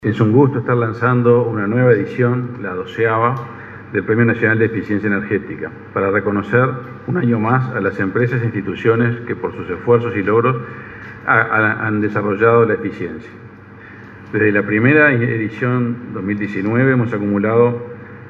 Es un gusto estar lanzando una nueva edición, la 12ª, del Premio Nacional de Eficiencia Energética, para reconocer un año más a las empresas e instituciones que por sus esfuerzos y logros han desarrollado la eficiencia. Desde la primera edición 2019 hemos acumulado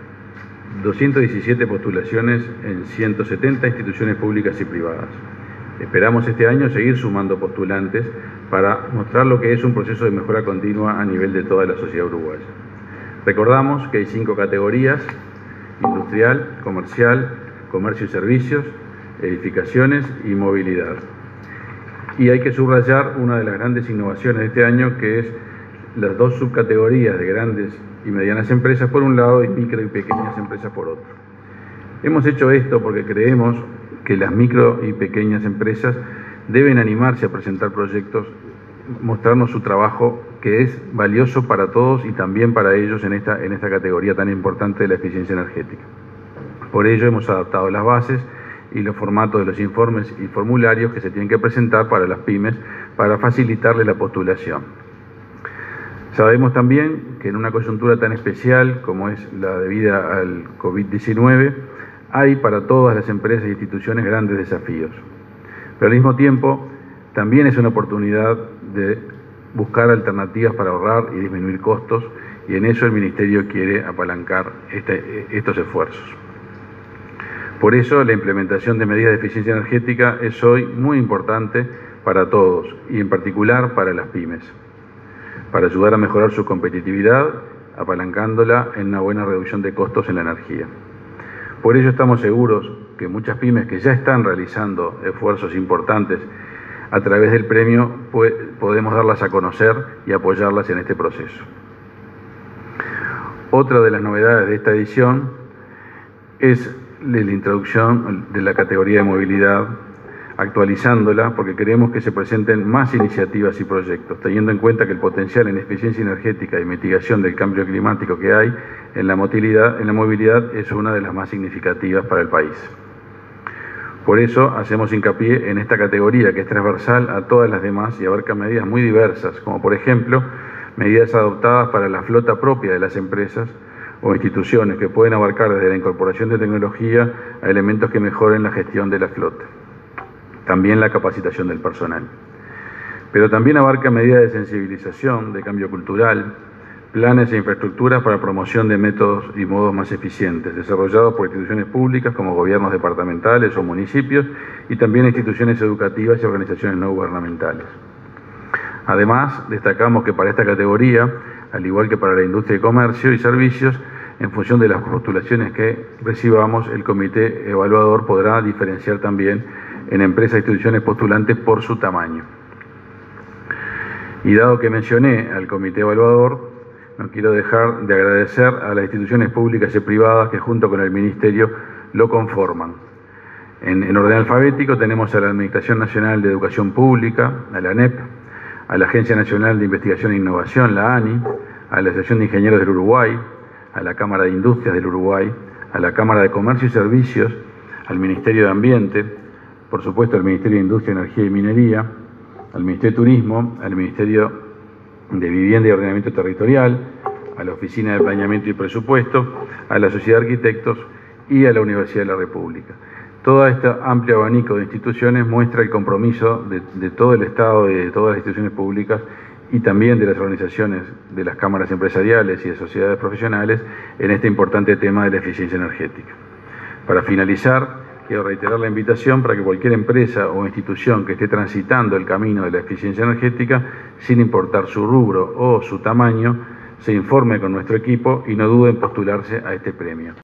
217 postulaciones en 170 instituciones públicas y privadas. Esperamos este año seguir sumando postulantes para mostrar lo que es un proceso de mejora continua a nivel de toda la sociedad uruguaya. Recordamos que hay 5 categorías: industrial, comercial, comercio y servicios, edificaciones y movilidad. Y hay que subrayar una de las grandes innovaciones de este año, que es las 2 subcategorías de grandes y medianas empresas por un lado y micro y pequeñas empresas por otro. Hemos hecho esto porque creemos que las micro y pequeñas empresas deben animarse a presentar proyectos, mostrarnos su trabajo, que es valioso para todos y también para ellos en esta categoría tan importante de la eficiencia energética. Por ello hemos adaptado las bases y los formatos de los informes y formularios que se tienen que presentar para las pymes para facilitarle la postulación. Sabemos también que en una coyuntura tan especial como es la debida al COVID-19, hay para todas las empresas e instituciones grandes desafíos. Pero al mismo tiempo, también es una oportunidad de buscar alternativas para ahorrar y disminuir costos, y en eso el Ministerio quiere apalancar estos esfuerzos. Por eso, la implementación de medidas de eficiencia energética es hoy muy importante para todos, y en particular para las pymes, para ayudar a mejorar su competitividad, apalancándola en una buena reducción de costos en la energía. Por ello estamos seguros que muchas pymes que ya están realizando esfuerzos importantes a través del premio podemos darlas a conocer y apoyarlas en este proceso. Otra de las novedades de esta edición es la introducción de la categoría de movilidad, actualizándola porque queremos que se presenten más iniciativas y proyectos, teniendo en cuenta que el potencial en eficiencia energética y mitigación del cambio climático que hay en la movilidad es una de las más significativas para el país. Por eso hacemos hincapié en esta categoría, que es transversal a todas las demás y abarca medidas muy diversas, como por ejemplo medidas adoptadas para la flota propia de las empresas o instituciones, que pueden abarcar desde la incorporación de tecnología a elementos que mejoren la gestión de la flota. También la capacitación del personal. Pero también abarca medidas de sensibilización, de cambio cultural, planes e infraestructuras para promoción de métodos y modos más eficientes, desarrollados por instituciones públicas como gobiernos departamentales o municipios, y también instituciones educativas y organizaciones no gubernamentales. Además, destacamos que para esta categoría, al igual que para la industria y comercio y servicios, en función de las postulaciones que recibamos, el comité evaluador podrá diferenciar también en empresas e instituciones postulantes por su tamaño. Y dado que mencioné al comité evaluador, no quiero dejar de agradecer a las instituciones públicas y privadas que junto con el Ministerio lo conforman. En orden alfabético tenemos a la Administración Nacional de Educación Pública, a la ANEP, a la Agencia Nacional de Investigación e Innovación, la ANI, a la Asociación de Ingenieros del Uruguay, a la Cámara de Industrias del Uruguay, a la Cámara de Comercio y Servicios, al Ministerio de Ambiente, por supuesto al Ministerio de Industria, Energía y Minería, al Ministerio de Turismo, al Ministerio de Vivienda y Ordenamiento Territorial, a la Oficina de Planeamiento y Presupuesto, a la Sociedad de Arquitectos y a la Universidad de la República. Todo este amplio abanico de instituciones muestra el compromiso de todo el Estado y de todas las instituciones públicas y también de las organizaciones de las cámaras empresariales y de sociedades profesionales en este importante tema de la eficiencia energética. Para finalizar, quiero reiterar la invitación para que cualquier empresa o institución que esté transitando el camino de la eficiencia energética, sin importar su rubro o su tamaño, se informe con nuestro equipo y no dude en postularse a este premio.